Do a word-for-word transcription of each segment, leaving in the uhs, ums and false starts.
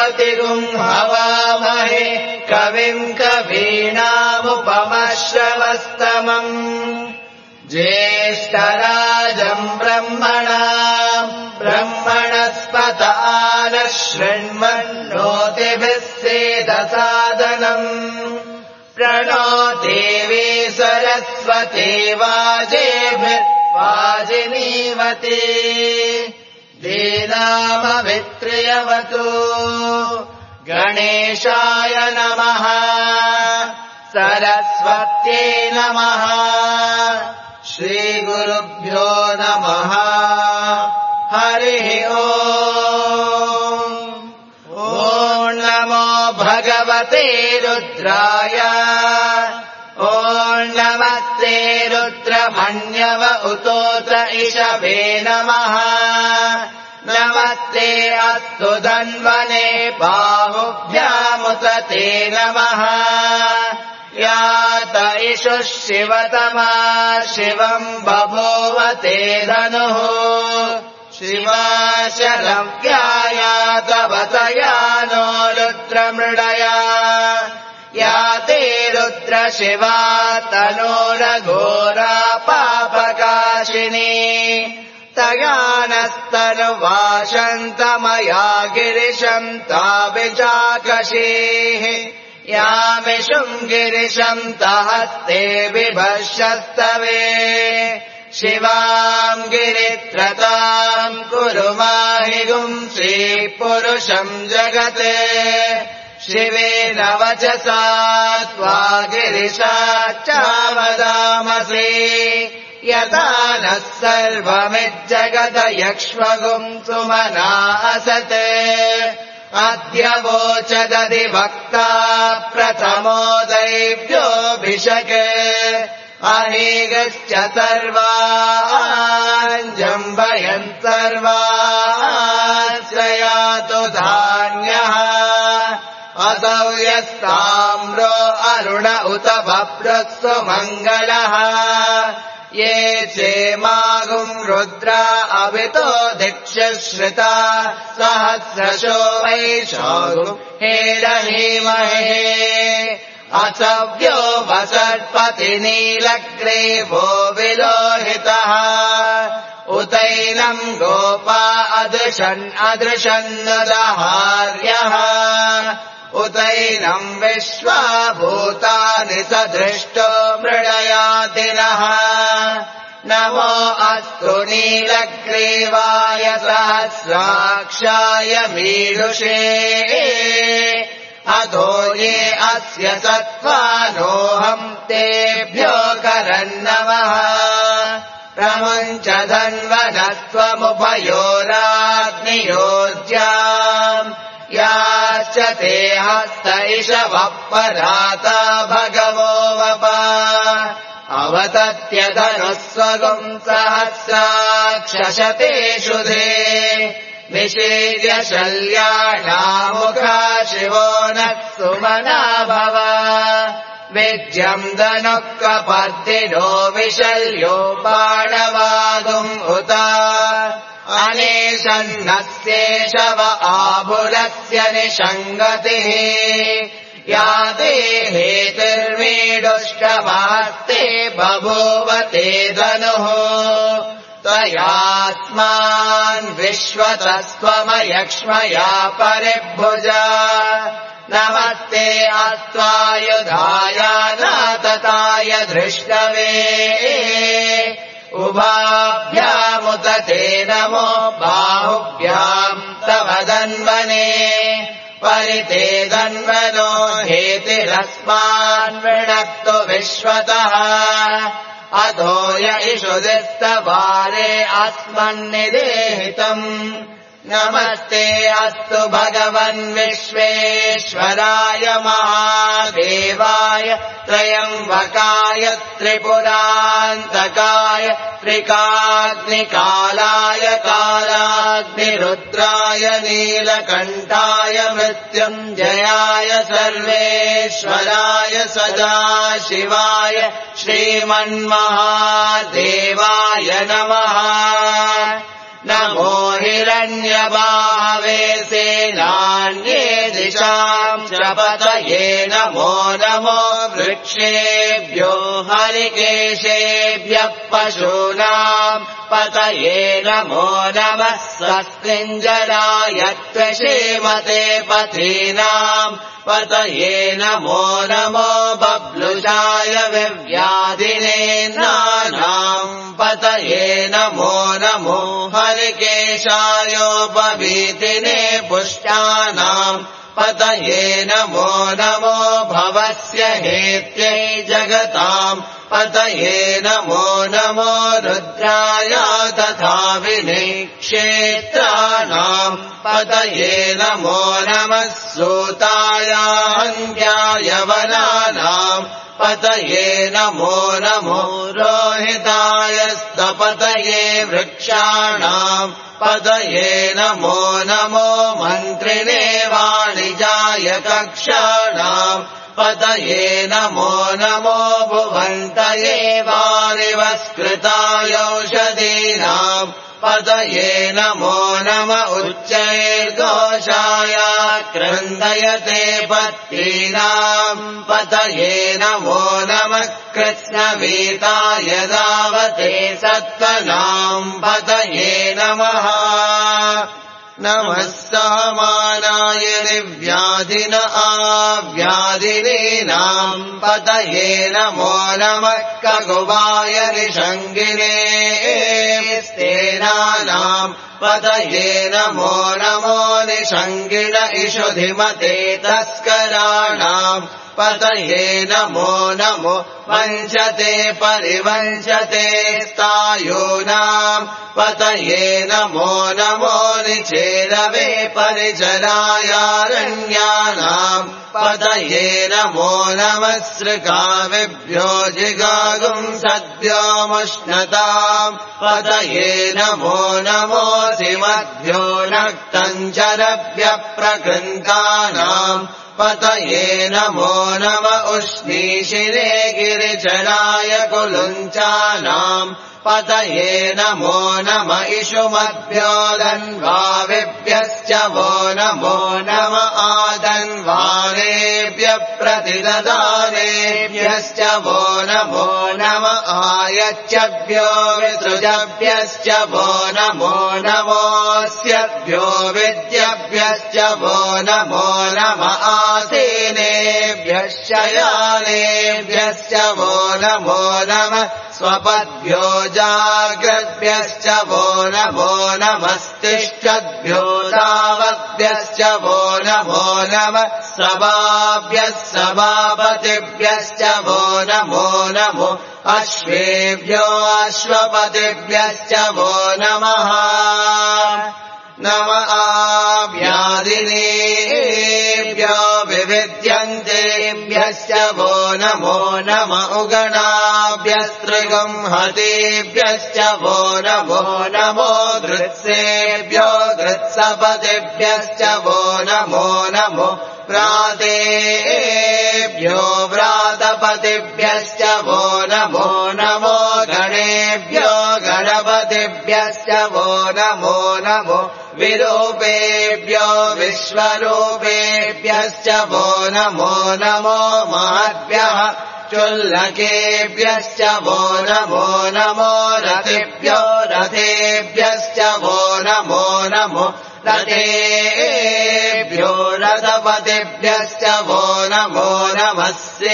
बृहस्पतिगुं हवामहे कविम् कवीनामुपमश्रवस्तमम् ज्येष्ठराजम् ब्रह्मणाम् ब्रह्मणस्पत नः शृण्वन्नोतिभिः सेदसादनम् प्रणो देवी सरस्वती वाजेभिर्वाजिनीवती दीनामभित्र्यवतु गणेशाय नमः सरस्वत्यै नमः श्रीगुरुभ्यो नमः हरिः ओम् ॐ नमो भगवते रुद्राय ॐ नमस्ते रुद्रमन्यव उतोत इषवे नमः नमस्ते अस्तु धन्वने बाहुभ्यामुत ते नमः यात इषुः शिवतमा शिवम् बभूव ते धनुः शिवा शरव्यायात वतयानो रुद्रमृडया या ते रुद्रशिवा तनूरघोरा पापकाशिनी तया नस्तनुवाशन्तमया गिरिशम् ताभिचाकशीः यामिषुम् गिरिशम् तहस्ते बिभर्षस्तवे शिवाम् गिरित्रताम् कुरु माहिगुम् श्रीपुरुषम् जगते शिवेन वचसा त्वा गिरिशाच्चावदामसि यथा नः सर्वमिज्जगत यक्ष्मगुम् सुमना असते अद्य वोचदधिवक्ता प्रथमो दैव्योऽभिषके अहेगश्च सर्वाञ्जम्भयन् सर्वाश्रयातु धान्यः असौ यस्ताम्रो अरुण उत बभ्रस्सु मङ्गलः ये चेमागुम् रुद्रा अभितो दिक्षश्रिता सहस्रशो वैशागुम् हेरहीमहे असव्यो वसर्पति नीलग्रीवो विलोहितः उतैनम् गोपा अदृशन् अदृशन्नदहार्यः उतैनम् विश्वाभूतानि सदृष्टो मृडयातिनः नमो अस्तु नीलग्रीवाय सहस्राक्षाय मीडुषे अधो ये अस्य सत्त्वानोऽहम् तेभ्यो करन्नमः प्रमुञ्च धन्वनस्त्वमुभयोराग्नियोज्याम् याश्च ते हस्त इषवः पराता भगवो वपा अवतत्यधनुस्वगुम् सहस्राक्षशतेषु धे निषेव्य शल्याणामुखा शिवो नः सुमना भव विद्यम् धनुः कपर्दिनो विशल्यो बाणवागुम् उत अनेशन्नस्येषव आभुरस्य निषङ्गतिः या ते हेतिर्मीडुष्टमहस्ते बभूव ते धनुः त्वयास्मान् विश्वतस्त्वमयक्ष्मया परिभुजा नमस्ते अस्त्वायुधाय नातताय धृष्टवे उभाभ्यामुत ते नमो बाहुभ्याम् तव धन्वने परिते धन्वनो हेतिरस्मान् वृणक्तु विश्वतः अधो य इषुदिस्तवारे अस्मन्निदेहितम् नमस्ते अस्तु भगवन् विश्वेश्वराय महादेवाय त्रयम्बकाय त्रिपुरान्तकाय त्रिकाग्निकालाय कालाग्निरुद्राय नीलकण्ठाय मृत्युञ्जयाय सर्वेश्वराय सदाशिवाय श्रीमन्महादेवाय नमः नमो हि हिरण्यबाहवे सेनान्ये दिशाम् च पतये नमो नमो वृक्षेभ्यो हरिकेशेभ्यः पशूनाम् पतये नमो नमः स्वस्तिञ्जराय त्वषेमते पथीनाम् पतये नमो नमो बब्लुषाय विव्याधिने नानाम् पतये नमो नमो हरिकेशायोपवीतिने पुष्टानाम् पतये नमो नमो भवस्य हेत्यै जगताम् पतये नमो नमो रुद्राय तथा विनिक्षेत्राणाम् पतये नमो नमः सूताय हन्त्याय वनानाम् पतये नमो नमो रोहिताय स्तपतये वृक्षाणाम् पतये नमो नमो मन्त्रिणे वाणिजाय कक्षाणाम् पतये नमो नमो भुवन्तये वारिवस्कृतायौषधीनाम् पतये नमो नम उच्चैर्घोषाय क्रन्दयते पत्नीनाम् पतये नमो नमः कृत्स्नवीताय दावते सत्त्वनाम् पतये नमः नमः सामानाय निर्व्याधिन आव्याधिनीनाम् पतये नमो नमः कगुवाय निषङ्गिने स्तेनानाम् पतये नमो नमो निषङ्गिन इषुधिमते तस्कराणाम् पतये नमो नमो वञ्चते परिवञ्चते स्थायूनाम् पतये नमो नमो निचेरवे परिचरायारण्यानाम् पतये नमो नमः सृगाविभ्यो जिगागुम् सद्योमुष्णताम् पतये नमो नमोऽसिमद्भ्यो नक्तञ्चरभ्यप्रकृन्तानाम् पतये नमो नम उष्णीशिरे गिरिचराय कुलुञ्चानाम् पतये नमो नम इषुमद्भ्यो धन्वाविभ्यश्च वो नमो नम आधन्वानेभ्यः प्रतिददानेभ्यश्च वो नमो नम आयच्छभ्यो विसृजभ्यश्च वो नमो नमोऽस्यभ्यो विद्यभ्यश्च वो नमो नम आसीनेभ्यश्च यानेभ्यश्च वो नमो नम स्वपद्भ्यो जाग्रद्भ्यश्च वो नमो नमस्तिष्ठद्भ्यो तावद्भ्यश्च वो नमो नम सभाभ्यः सभापतिभ्यश्च वो नमो नमो अश्वेभ्यो अश्वपतिभ्यश्च वो नमः नम आव्याधिनेभ्यो विविद्यन्तेभ्यश्च वो नमो नम उगणाभ्यस्त्रिगम् हतेभ्यश्च वो नमो नमो धृत्सेभ्यो धृत्सपतिभ्यश्च वो नमो नमो व्रातेभ्यो व्रातपतिभ्यश्च वो नमो नमो गणेभ्यो गणपतिभ्यश्च वो नमो नमो विरूपेभ्यो विश्वरूपेभ्यश्च वो नमो नमो महद्भ्यः चुल्लकेभ्यश्च वो नमो नमो रथेभ्यो रथेभ्यश्च वो नमो नमो रथेभ्यो रथपतिभ्यश्च वो नमो नमः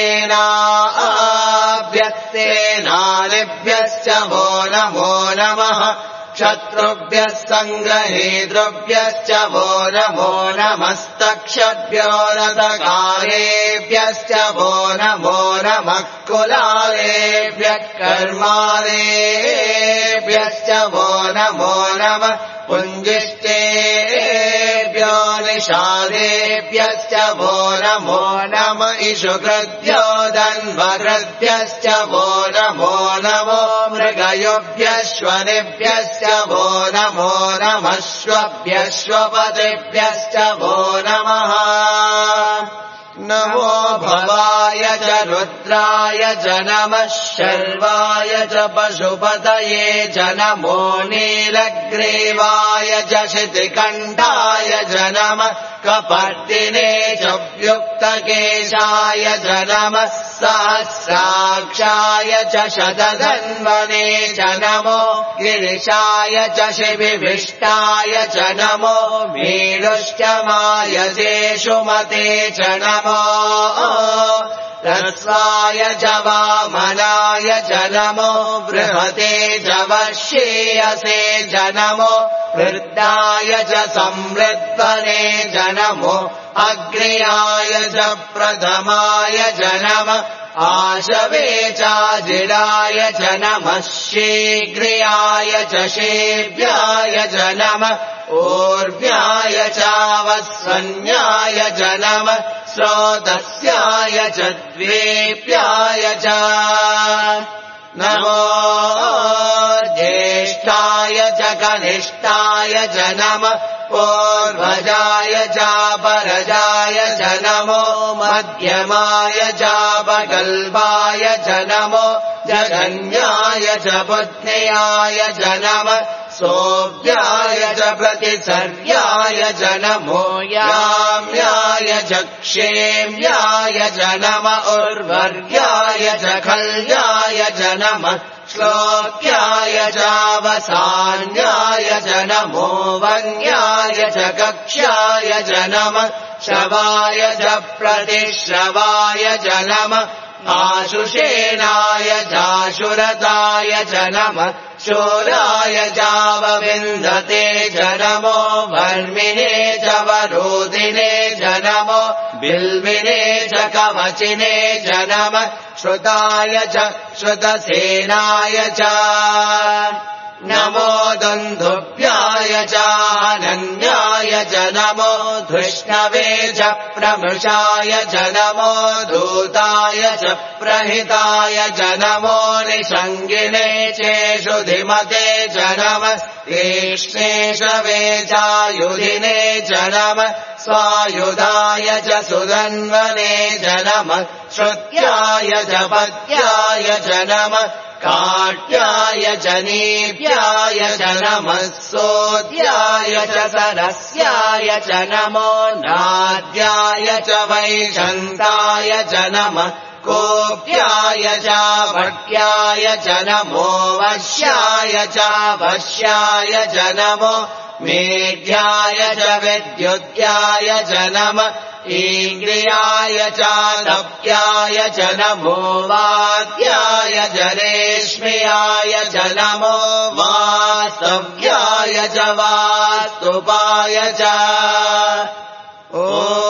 सेनाभ्यस्तेनानिभ्यश्च वो नमो नमः शत्रुभ्यः सङ्ग्रहेतृभ्यश्च वो नमो नमस्तक्षभ्यो रथकारेभ्यश्च वो नमो नमः कुलालेभ्यः कर्मालेभ्यश्च वो नमो नमः पुञ्जिष्टेभ्यो निषादेभ्यश्च वो नमो नम इषुकृभ्यो धन्वकृभ्यश्च वो नमो नमो मृगयोभ्यश्वनिभ्यश्च वो नमो नमः श्वभ्यश्वपतिभ्यश्च वो नमः नमो भवाय च रुद्राय च नमः शर्वाय च पशुपतये च नमो नीलग्रीवाय च शितिकण्ठाय च नमः कपर्दिने च व्युक्तकेशाय च नमः सहस्राक्षाय च शतधन्वने च नमो गिरिशाय च शिविविष्टाय च नमो मीडुष्टमाय शेषुमते च नमो रस्वाय च वामनाय च नमो बृहते च वश्येयसे च नमो वृद्धाय च संवृत्तने च नमो अग्र्याय च प्रथमाय च नमः आशवे चाजिराय च नमः शीघ्रियाय च शेव्याय च नमः ऊर्व्याय चावस्वन्याय च नमः स्रोतस्याय च द्वेप्याय च नमो ज्येष्ठाय च कनिष्ठाय च नमः पूर्वजाय चापरजाय च नमो मध्यमाय चापकल्पाय च नमो जगन्याय च पुत्न्याय च नमः सोऽव्याय च प्रतिसर्याय च नमो याम्याय च क्षेम्याय च नमः उर्वर्याय च खल्याय च नमः श्लोक्याय चावसान्याय च नमो वन्याय च कक्ष्याय च नमः श्रवाय च प्रतिश्रवाय च नमः आशुषेणाय चाशुरताय च नमः शूराय चावविन्दते च नमो वर्मिणे च वरोधिने च नमो बिल्विने च कवचिने च नमः श्रुताय च श्रुतसेनाय च नमो दुन्दुभ्याय चानन्याय च नमो धृष्णवे च प्रमृषाय च नमो दूताय च प्रहिताय च नमो निषङ्गिने चेषु धिमते च नमः तीक्ष्णेशवे चायुधिने च नमः स्वायुधाय च सुधन्वने च नमः श्रुत्याय च पत्याय च नमः काट्याय च नीप्याय च नमः सोद्याय च सरस्याय च नमो नाद्याय च वैशन्ताय च नमः कोप्याय च भट्याय च नमो वश्याय च वश्याय च नमो मेघ्याय च विद्युत्याय च नमः ईन्द्रियाय च तप्याय च नमो वाद्याय च रेश्म्याय च नमो वास्तव्याय च वास्तुपाय च ॐ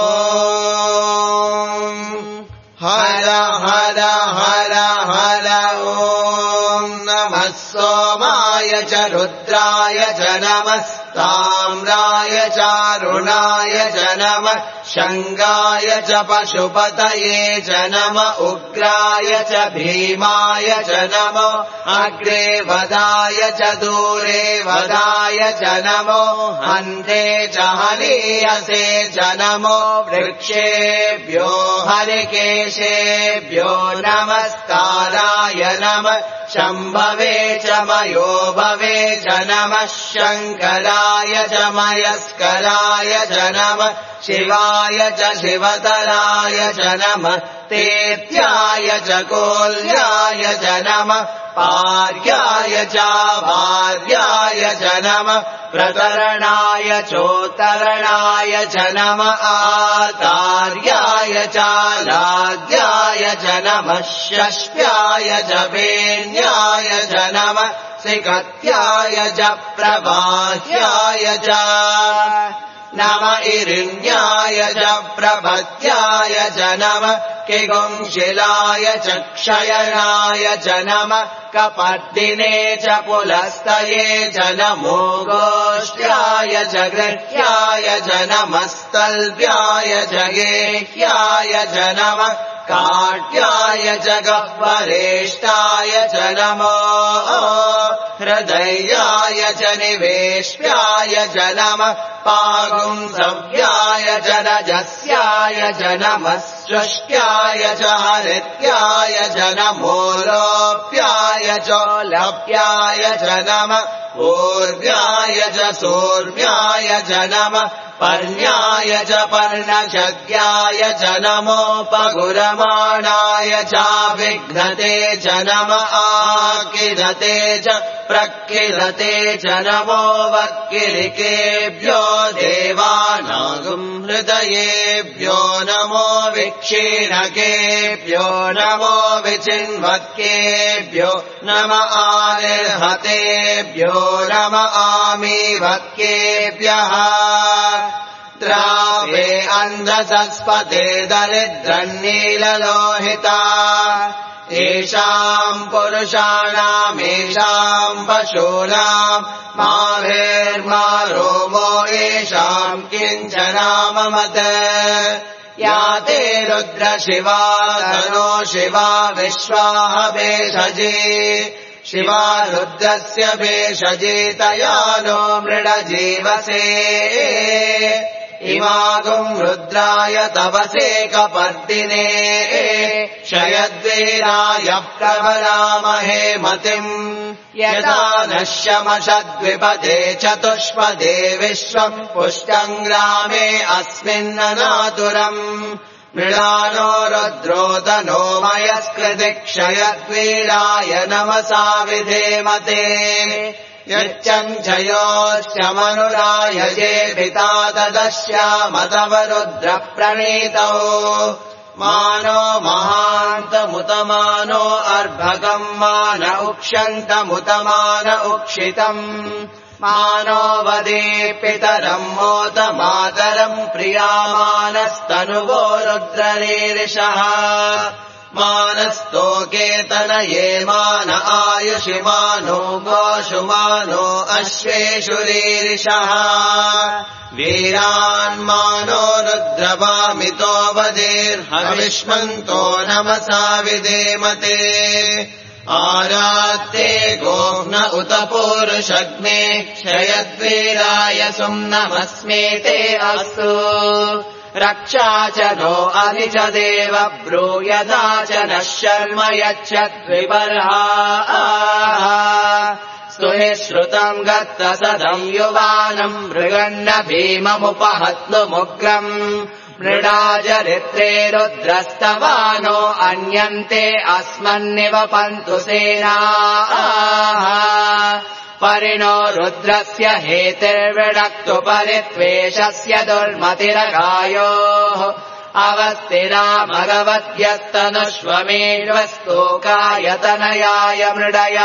हर हर हर हर ॐ नमः सोमाय च रुद्राय च नमः ताम्राय चारुणाय च नमः शङ्गाय च पशुपतये च नमः उग्राय च भीमाय च नमो अग्रे वदाय च दूरे वदाय च नमो हन्ते च हनीयसे च नमो वृक्षेभ्यो हरिकेशेभ्यो नमस्काराय नमः शम्भवे च मयो भवे च नमः शङ्कराय च मयस्कराय च नमः शिवाय च शिवतराय च नमः तेत्याय च कोल्याय च नमः पार्याय च वार्याय च नमः प्रतरणाय चोत्तरणाय च नमः आतार्याय च लाद्याय च नमः षष्ट्याय च वेण्याय च नमः सिकत्याय च प्रवाह्याय च नम इरिण्याय च प्रभत्याय च नमः किगुंशिलाय च क्षयनाय च नमः कपर्दिने च पुलस्तये च नमो गोष्ट्याय च गृह्याय च नमः स्तल्भ्याय च गेह्याय च नमः काट्याय च गह्वरेष्ठाय च नमो हृदयाय च निवेश्याय च नमः पागुम् सव्याय च रजस्याय च नमस्सृष्ट्याय च हरित्याय च नमो लोप्याय च लप्याय च नमः पूर्व्याय च सूर्व्याय च नमः पर्ण्याय च पर्णशक्याय च नमोपगुरमाणाय चाविघ्नते च नमः आकिलते च प्रकिलते च नमो वक्किलिकेभ्यो देवानागुम् हृदयेभ्यो नमो विक्षीणकेभ्यो नमो विचिन्वक्केभ्यो नम आनिर्हतेभ्यो नम आमीवक्केभ्यः द्रावे अन्धसस्पते दरिद्रन्नीललोहिता येषाम् पुरुषाणामेषाम् पशूनाम् माभेर्मा रोमो येषाम् किञ्चनाममत या ते रुद्र शिवा धनो शिवा विश्वाः भेषजे शिवा रुद्रस्य भेषजे तया नो मृडजीवसे इमागुम् रुद्राय तवसे कपर्दिने शयद्वीराय प्रवरामहे मतिम् यदा नश्यमषद्विपदे चतुष्पदे विश्वम् पुष्टम् ग्रामे अस्मिन्ननातुरम् मृडानो रुद्रोदनो मयस्कृति क्षयद्वीराय नमसा विधेमते यच्चञ्चयोश्चमनुरायजे पिता तदश्यामतव रुद्रप्रणीतौ मानो महान्तमुतमानो अर्भकम् मान उक्षन्तमुतमान उक्षितम् मानो वदे पितरम् मोत मातरम् प्रियामानस्तनुवो रुद्ररीरिषः मानस्तोकेतनये मान आयुषि मानो गोषु मानो अश्वेषु रीरिषः वीरान्मानो रुद्रवामितो वदेर्हविष्मन्तो नमसा विधेमते आरात्ते गोह्न उत पूरुषग्ने क्षयद्वीराय सुम्नमस्मेते अस्तु रक्षा च नो अधि च देव ब्रूयदा च नः शर्म यच्छद्विबर्हा सुनिश्रुतम् गत्तसदम् युवानम् मृगन्न भीममुपहत्नुमुग्रम् मृडाजरित्रे रुद्रस्तवानो अन्यन्ते अस्मन्निवपन्तु सेनाः परिणो रुद्रस्य हेतिर्विडक्तु परित्वेषस्य दुर्मतिरगायोः अवस्थिरा भगवत्यस्तनुष्वमेष्वस्तोकायतनयाय मृडया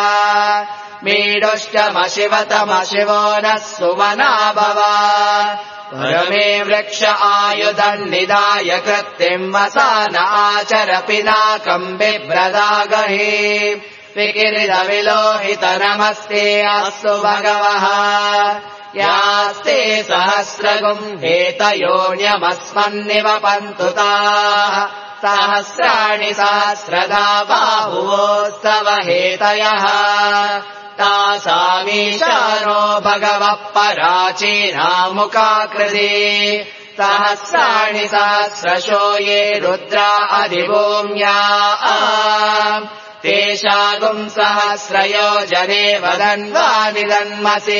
मीडुष्टमशिवतमशिवो नः सुमना भवा परमे वृक्ष आयुधम् निदाय कृत्तिम् वसान आचर पिनाकम् बिभ्रदागहि विकिरिदविलोहित नमस्ते अस्तु भगवः यास्ते सहस्रगुम् हेतयोन्यमस्मन्निवपन्तु ताः सहस्राणि सहस्रदा बाहुवोस्तव हेतयः तासामीशानो भगवः पराचीनामुकाकृति सहस्राणि सहस्रशो ये रुद्रा अधिभूम्या तेषागुम् सहस्रयोजने वदन्वा निदन्मसि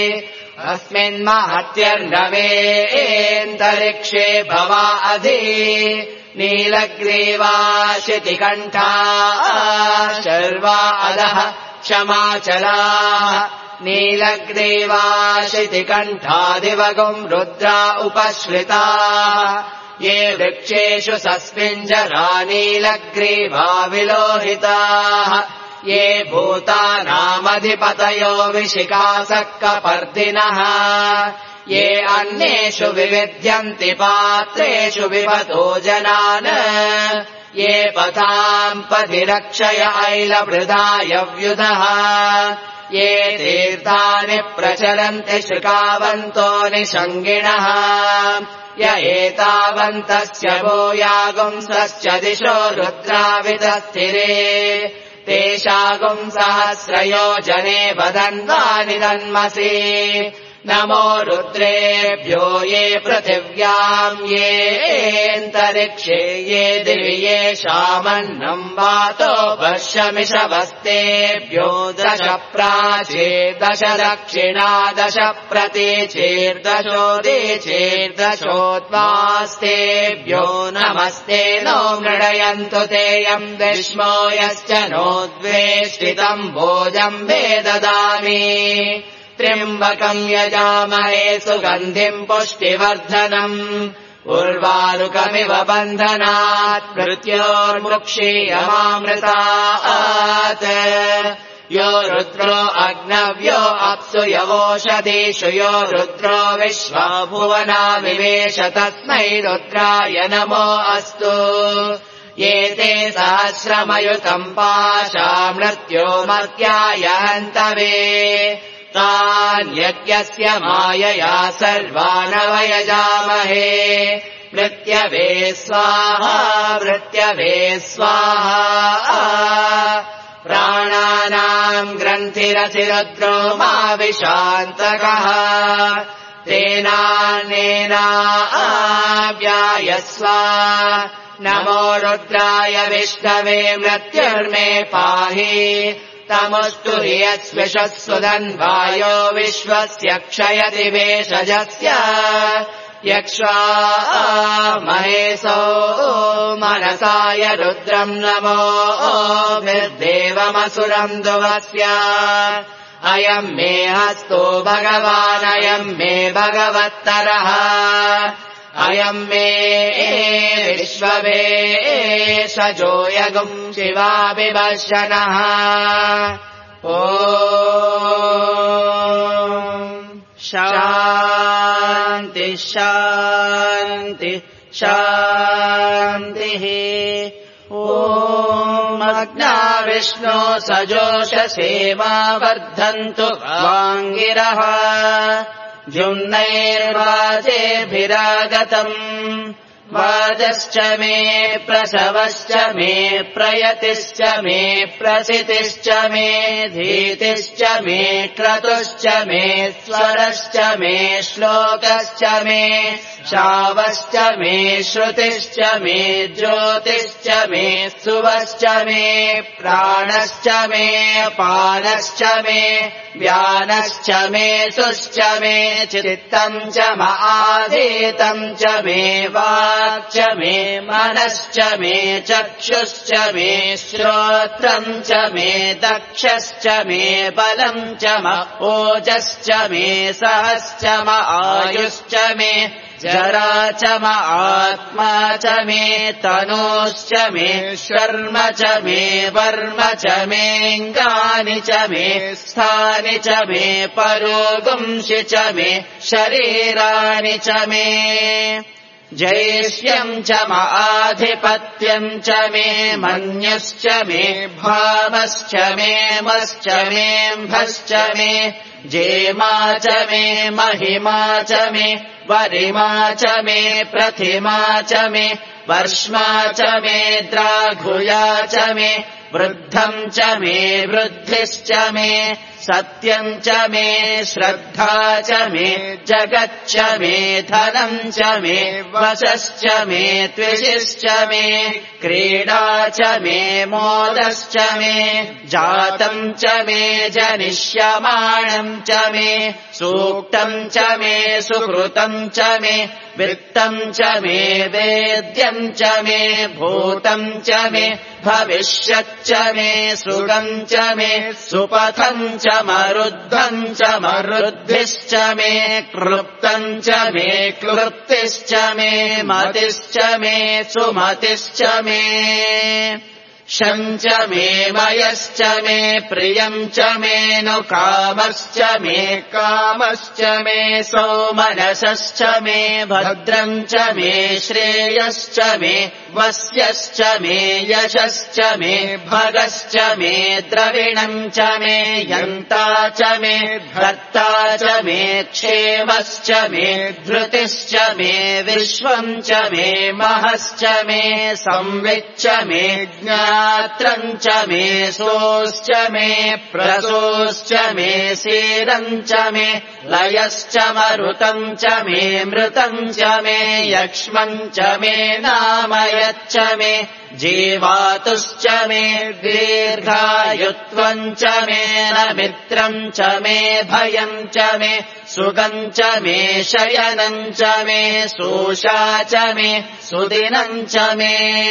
अस्मिन्महत्यर्णवेऽन्तरिक्षे भवा अधि नीलग्रीवा शितिकण्ठा शर्वा अधः क्षमाचलाः नीलग्रीवा शितिकण्ठादिवगुम् रुद्रा उपश्रिताः ये वृक्षेषु सस्मिञ्जरा नीलग्रीवा विलोहिताः ये भूतानामधिपतयो विशिखासः कपर्दिनः ये अन्येषु विविध्यन्ति पात्रेषु विपतो जनान् ये पथाम् पथिरक्षय ऐलवृधाय व्युधः ये तीर्थानि प्रचलन्ति शृकावन्तो निषङ्गिणः य एतावन्तस्य भूयागुंसश्च दिशो रुद्रावितस्थिरे तेषागुम् सहस्रयोजने वदन्वा निदन्मसि नमो रुद्रेभ्यो ये पृथिव्याम् येऽन्तरिक्षे ये दिवि येषामन्नम् वातो पश्यमिषवस्तेभ्यो दश प्राचीर्दश दक्षिणा दश प्रतीचीर्दशोदीचीर्दशोद्वास्तेभ्यो नमस्ते नो मृडयन्तु तेयम् विष्मो यश्च नोद्वेष्टितम् भोजम् वेददामि त्र्यम्बकम् यजामहे सुगन्धिम् पुष्टिवर्धनम् उर्वारुकमिव बन्धनात् मृत्योर्मुक्षीयमामृतात् यो रुद्रो अग्नव्यो अप्सु यवोषधीषु यो रुद्रो विश्वा भुवना विवेश तस्मै रुद्राय नमो अस्तु ये ते सहस्रमयुतम् पाशा मृत्यो मर्त्याय हन्तवे तान्यज्ञस्य मायया सर्वानवयजामहे मृत्यवे स्वाहा मृत्यवे स्वाहा प्राणानाम् ग्रन्थिरसिरुद्रो मा विशान्तकः तेनानेनाव्यायस्व नमो रुद्राय विष्णवे मृत्युर्मे पाहि तमुस्तु हि यस्विषस्वदन्वायो विश्वस्य क्षयति वेषजस्य यक्ष्वा महेशो मनसाय रुद्रम् नमो निर्देवमसुरम् दुवस्य अयम् मे हस्तो भगवानयम् मे भगवत्तरः अयम् मे विश्ववेशजो यगुम् शिवाभिवर्षणः ॐ शान्ति शान्ति शान्तिः ॐ अग्ना विष्णो सजोषसेवा वर्धन्तु वाङ्गिरः जुम्नैर्वाजेभिरागतम् वाजश्च मे प्रसवश्च मे प्रयतिश्च मे प्रसितिश्च मे धीतिश्च मे क्रतुश्च मे स्वरश्च मे श्लोकश्च मे शावश्च मे श्रुतिश्च मे ज्योतिश्च मे सुवश्च मे प्राणश्च मे पानश्च मे व्यानश्च मे सुश्च मे चित्तम् च महाधीतम् च मे वाक् च मे मनश्च मे चक्षुश्च मे श्रोत्रम् च मे दक्षश्च मे बलम् च म ओजश्च मे सहश्च म आयुश्च मे जरा च म आत्मा च मे तनूश्च मे शर्म च मे वर्म च मेऽङ्गानि च मे स्थानि च मे परोगुंसि च मे शरीराणि च मे जैष्यम् च म आधिपत्यम् च मे मन्युश्च मे भावश्च मे मश्च मेऽम्भश्च मे जेमा च मे महिमा च मे वरिमा च मे प्रतिमा च मे वर्ष्मा च मे द्राघुया च मे वृद्धम् च मे वृद्धिश्च मे सत्यम् च मे श्रद्धा च मे जगच्च मे धनम् च मे वशश्च मे त्विषिश्च मे क्रीडा च मे मोदश्च मे जातम् च मे जनिष्यमाणम् च मे सूक्तम् च मे सुकृतम् च मे वित्तम् च मे वेद्यम् च मे भूतम् च मे भविष्यच्च मे सुगम् च मे सुपथम् च मरुद्धम् च मरुद्धिश्च मे क्लृप्तम् च मे क्लृप्तिश्च मे मतिश्च मे सुमतिश्च मे शम् च मे मयश्च मे प्रियम् च मे नु कामश्च मे कामश्च मे सौमनसश्च मे भद्रम् च मे श्रेयश्च मे वस्यश्च मे यशश्च मे भगश्च मे द्रविणम् च मे यन्ता च मे धर्ता च मे क्षेमश्च मे धृतिश्च मे विश्वम् च मे महश्च मे संविच्च मे ज्ञानम् मात्रम् च मे सोश्च मे प्रसोश्च मे सीरम् च मे लयश्च मरुतम् च मे मृतम् च मे यक्ष्मम् च मे नामयच्च मे जीवातुश्च मे दीर्घायुत्वम् च मे न मित्रम् च मे भयम् च मे सुखम् च मे शयनम् च मे शोषा च मे सुदिनम् च मे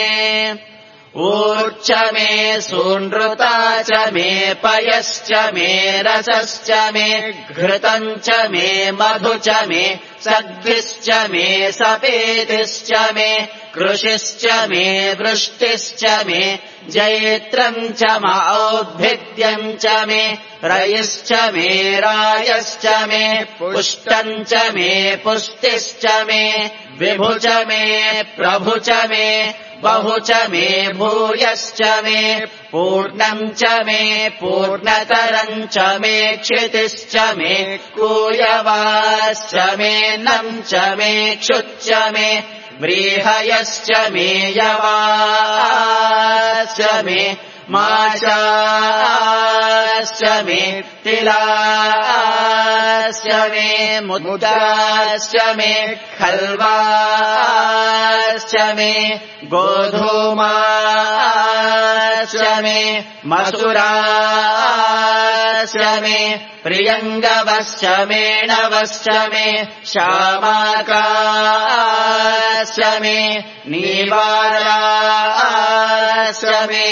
ऊर्च मे सूनृता च मे पयश्च मे रसश्च मे घृतम् च मे मधु च मे सद्भिश्च मे सपेतिश्च मे कृषिश्च मे वृष्टिश्च मे जैत्रम् च मौद्भिद्यम् च मे रयिश्च मे रायश्च मे पुष्टम् च मे पुष्टिश्च मे विभु च मे प्रभु च मे बहु च मे भूयश्च मे पूर्णम् च मे पूर्णतरम् च मे क्षितिश्च मे कूयवाश्च मे नम् च मे क्षुच्च मे व्रीहयश्च मे यवाश्च मे माशाश्च मे तिलाश्च मे मुद्राश्च मे खल्वाश्च मे गोधूमाश्च मे मसुराश्च मे प्रियङ्गवश्च मे नवश्च मे श्यामाकाश्च मे नीवाराश्च मे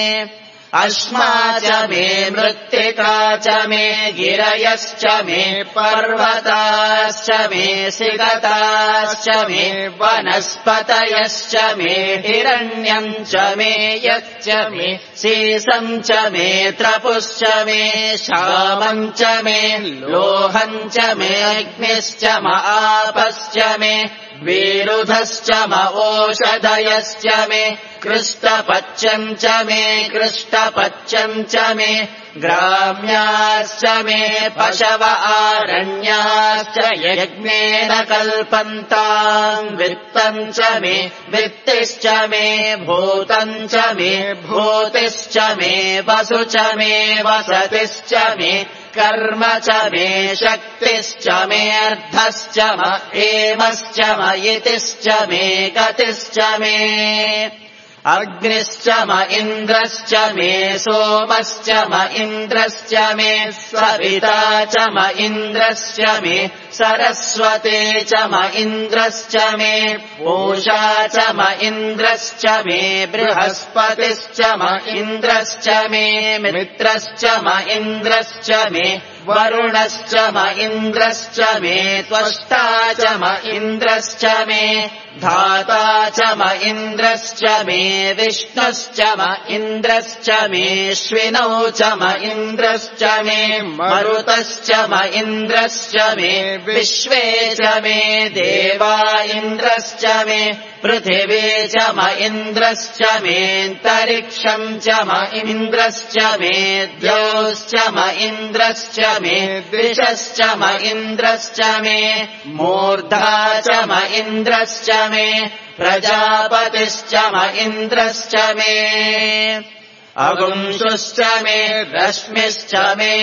अश्मा च मे मृत्तिका च मे गिरयश्च मे पर्वताश्च मे सिगताश्च मे वनस्पतयश्च मे हिरण्यम् च मे यच्च मे सीसम् च मे त्रपुश्च मे श्यामम् च मे लोहम् च मे अग्निश्च म आपश्च मे विरुधश्च म ओषधयश्च मे कृष्टपच्यम् च मे कृष्टपच्यम् च मे ग्राम्याश्च मे पशव आरण्याश्च यज्ञेन कल्पन्ताम् वित्तम् च मे वित्तिश्च मे भूतम् च मे भूतिश्च मे वसु च मे वसतिश्च मे कर्म च मे शक्तिश्च मे अर्थश्च म एमश्च म इतिश्च मे गतिश्च मे अग्निश्च म इन्द्रश्च मे सोमश्च म इन्द्रश्च मे सविता च म इन्द्रश्च मे सरस्वती च म इन्द्रश्च मे पूषा च म इन्द्रश्च मे बृहस्पतिश्च म इन्द्रश्च मे मित्रश्च म इन्द्रश्च मे वरुणश्च म इन्द्रश्च मे त्वष्टा च म इन्द्रश्च मे धाता च म इन्द्रश्च मे विष्णुश्च म इन्द्रश्च मेऽश्विनौ च म इन्द्रश्च मे मरुतश्च म इन्द्रश्च मे विश्वे च मे देवा इन्द्रश्च मे पृथिवी च म इन्द्रश्च मेऽन्तरिक्षम् च म इन्द्रश्च मे द्यौश्च म इन्द्रश्च मे द्विषश्च म इन्द्रश्च मे मूर्धा च म इन्द्रश्च मे प्रजापतिश्च म इन्द्रश्च मे अगुंसुश्च मे रश्मिश्च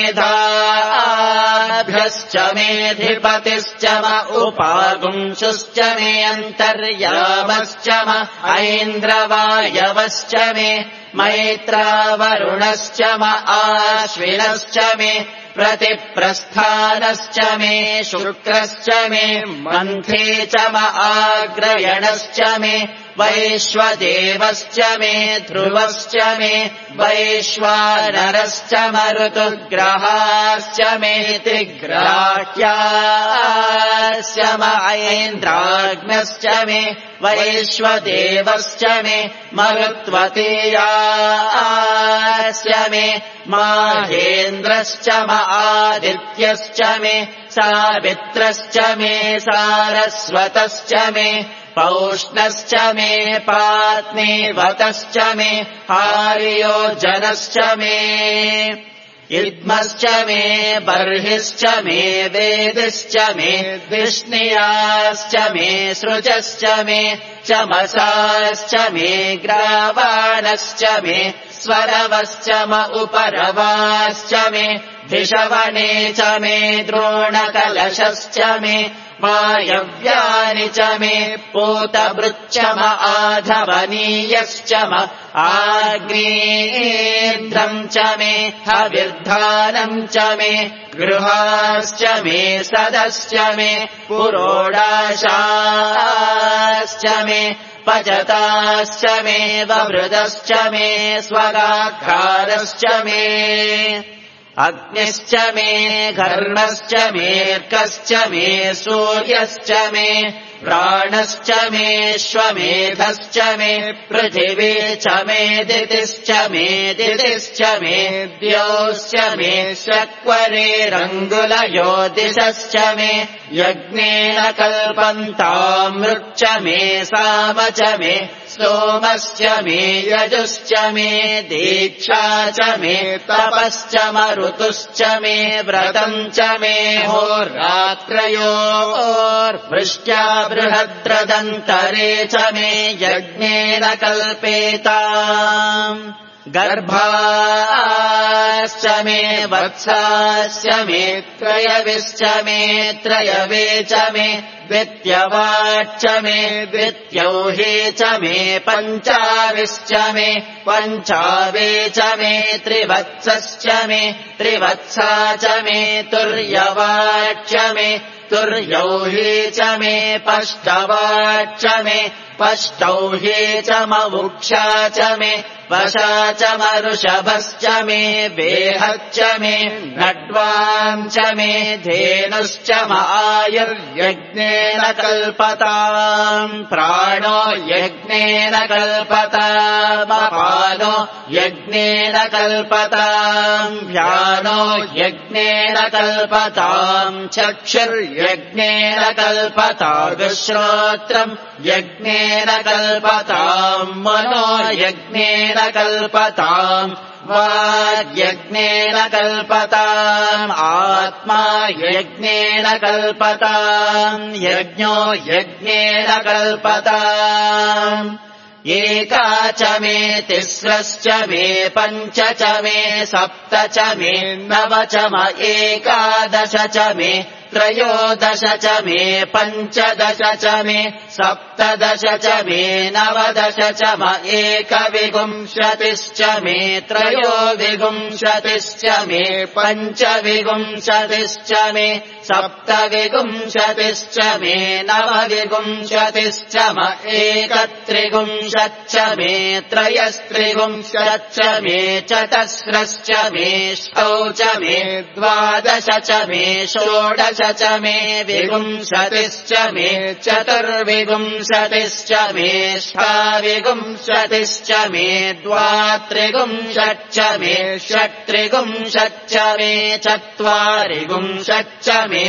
मेधाभ्यश्च मेऽधिपतिश्च म उपागुंसुश्च मे अन्तर्यामश्च म ऐन्द्रवायवश्च मे मैत्रावरुणश्च म आश्विनश्च मे प्रतिप्रस्थानश्च मे शुक्रश्च मे मन्थे च म आग्रयणश्च मे वैश्वदेवश्च मे ध्रुवश्च मे वैश्वानरश्च म ऋतुग्रहाश्च मे त्रिग्राह्याश्च म ऐन्द्राग्न्यश्च मे वैश्वदेवश्च मे मरुत्वतीयाश्च मे माहेन्द्रश्च म आदित्यश्च मे सावित्रश्च मे सारस्वतश्च मे पौष्णश्च मे पात्नीवतश्च मे हार्योजनश्च मे इद्मश्च मे बर्हिश्च मे वेदिश्च मे विष्णियाश्च मे सृजश्च मे चमसाश्च मे ग्रावाणश्च मे स्वरवश्च म उपरवाश्च मे धिषवणे च मे द्रोणकलशश्च मे वायव्यानि च मे पूतभृच्चम आधवनीयश्च म आग्नेयेन्द्रम् च मे हविर्धानम् च मे गृहाश्च मे सदश्च मे पुरोडाशाश्च मे पचताश्च मे ववृदश्च मे स्वगाकारश्च मे अग्निश्च मे घर्मश्च मेऽर्कश्च मे सूर्यश्च मे प्राणश्च मे श्वमेधश्च मे पृथिवी च मे दितिश्च मे दितिश्च मे द्योश्च मे शक्वरेरङ्गुलयो दिशश्च मे यज्ञेन कल्पन्तामृच्च मे साम च मे सोमश्च मे यजुश्च मे दीक्षा च मे तपश्च मरुतुश्च मे व्रतम् च मे होरात्रयोर्वृष्ट्या बृहद्रदन्तरे च मे यज्ञेन कल्पेताम् गर्भाश्च मे वत्साश्च मे त्रयविश्च मे त्रयवे च मे द्वित्यवाच्च मे द्वित्यौहे च मे पञ्चाविश्च मे पञ्चावे च मे त्रिवत्सश्च मे त्रिवत्सा च मे तुर्यवाच्च मे तुर्यौहे च मे पष्टवाच्च मे पष्टौहे च मवुक्षा च मे वशा च मरुषभश्च मे वेहच्च मे नड्वाम् च मे धेनुश्च म आयुर्यज्ञेन कल्पताम् प्राणो यज्ञेन कल्पताम् अपानो यज्ञेन कल्पताम् व्यानो यज्ञेन कल्पताम् चक्षुर्यज्ञेन कल्पताम् श्रोत्रम् यज्ञेन कल्पताम् मनो यज्ञेन कल्पताम् वाग्यज्ञेन कल्पताम् आत्मा यज्ञेन कल्पताम् यज्ञो यज्ञेन कल्पताम् एका च मे तिस्रश्च मे पञ्च च मे सप्त च मे नव च म एकादश च मे त्रयोदश च मे पञ्चदश च मे सप्तदश च मे नवदश च म एकविंशतिश्च मे त्रयोविंशतिश्च मे पञ्चविंशतिश्च मे सप्तविंशतिश्च मे नवविंशतिश्च म एकत्रिंशच्च मे त्रयस्त्रिंशच्च मे चतस्रश्च मे ष्टौ च मे द्वादश च मे षोडश च मे विंशतिश्च मे चतुर्विंशतिश्च मे षाविंशतिश्च मे द्वात्रिंशच्च मे षट्त्रिंशच्च मे चत्वारिंशच्च मे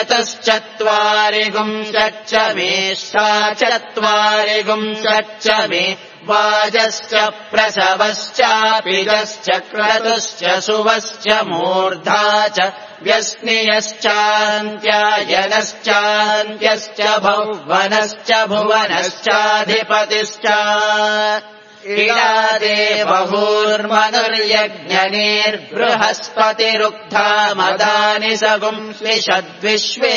चतुश्चत्वारिंशच्च मे षट्चत्वारिंशच्च मे वाजश्च प्रसवश्चापिजश्च क्रतुश्च सुवश्च मूर्धा च व्यस्नियश्चान्त्यायनश्चान्त्यश्च भुवनश्च भुवनश्चाधिपतिश्च इडादेवहूर्मनुर्यज्ञनेर्बृहस्पतिरुक्था मदानि सगुंस्विषद्विश्वे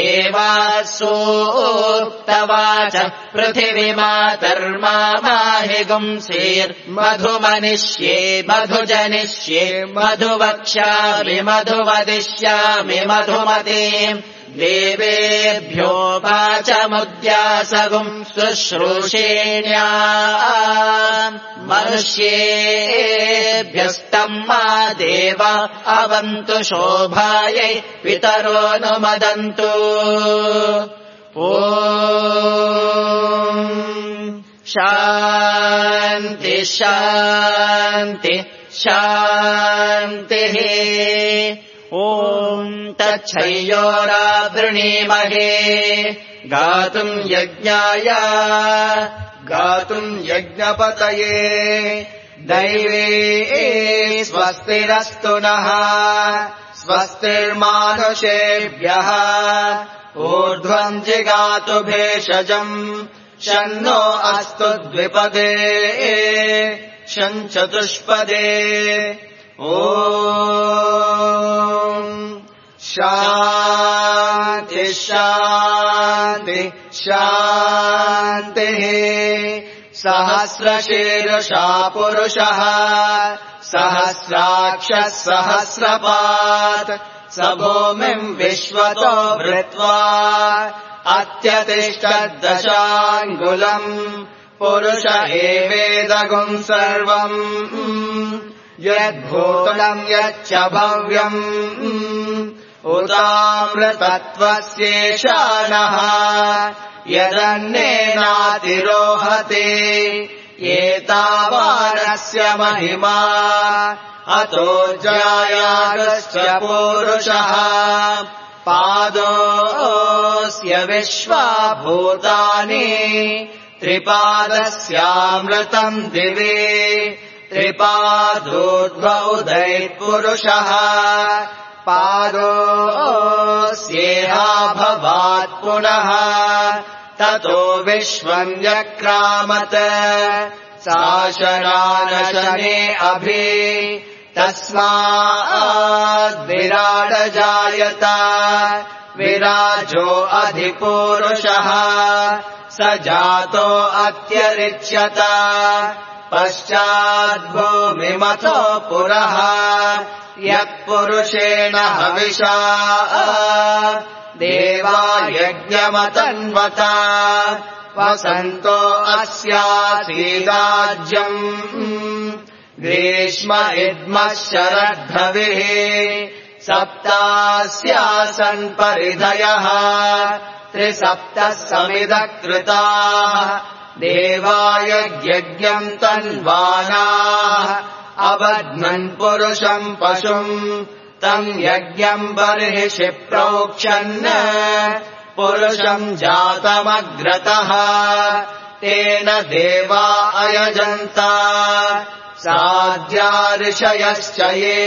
देवासूक्तवाच पृथिवीमातर्माहि गुंसेर्मधुमनिष्ये मधुजनिष्ये मधुवक्ष्यामि मधुवदिष्यामि मधुमतीम् देवेभ्यो वाचमुद्यासगुम् शुश्रूषेण्या मनुष्येभ्यस्तम् मा देवा अवन्तु शोभायै पितरोऽनुमदन्तु ॐ शान्ति शान्ति शान्तिः ॐ तच्छयोरावृणीमहे गातुम् यज्ञाय गातुम् यज्ञपतये दैवी स्वस्तिरस्तु नः स्वस्तिर्मानुषेभ्यः ऊर्ध्वम् जिगातु भेषजम् शन्नो अस्तु द्विपदे शञ्चतुष्पदे ॐ शान्ति शान्ति शान्तिः सहस्रशीर्षा पुरुषः सहस्राक्षः सहस्रपात् स भूमिम् विश्वतो भृत्वा अत्यतिष्ठद्दशाङ्गुलम् पुरुष एवेदगुम् सर्वम् यद्भूतम् यच्च भव्यम् उदामृतत्वस्येषानः यदन्नेनातिरोहते एतावानस्य महिमा अतो जायागश्च पूरुषः पादोऽस्य विश्वाभूतानि त्रिपादस्यामृतम् दिवे त्रिपादोद्भवदैपुरुषः पादोऽस्येहा भवात् पुनः ततो विश्वम् व्यक्रामत् शासनानशने अभि तस्माद्विराडजायत विराजो अधिपूरुषः स जातो अत्यरिच्यत पश्चाद्भूमिमथो पुरः यत्पुरुषेण हविषा देवा यज्ञमतन्वत वसन्तो अस्यासीदाज्यम् ग्रीष्म इद्मः शरद्धविः सप्तास्यासन् परिधयः त्रिसप्तः समिदकृताः देवाय यज्ञम् तन्वानाः अबध्नन् पुरुषम् पशुम् तम् यज्ञम् बर्हिषि प्रोक्षन् पुरुषम् जातमग्रतः तेन देवा अयजन्त साध्या ऋषयश्च ये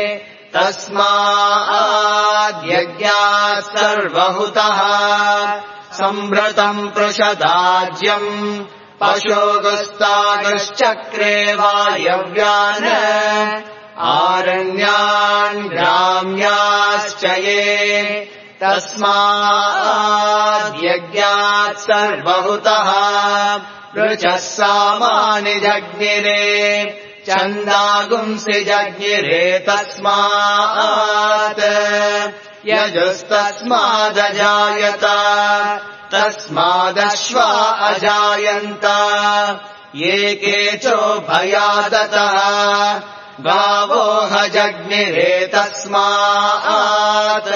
तस्माद्यज्ञात् सर्वहुतः सम्भृतम् पृषदाज्यम् पशोगुस्तागश्चक्रे वायव्यान् आरण्यान् ग्राम्याश्च ये तस्माद्यज्ञात् सर्वहुतः ऋचः सामानि जज्ञिरे छन्दागुंसि जज्ञिरे तस्मात् यजुस्तस्मादजायत तस्मादश्वा अजायन्त ये केचोभयादतः गावो हजज्ञिरे तस्मात्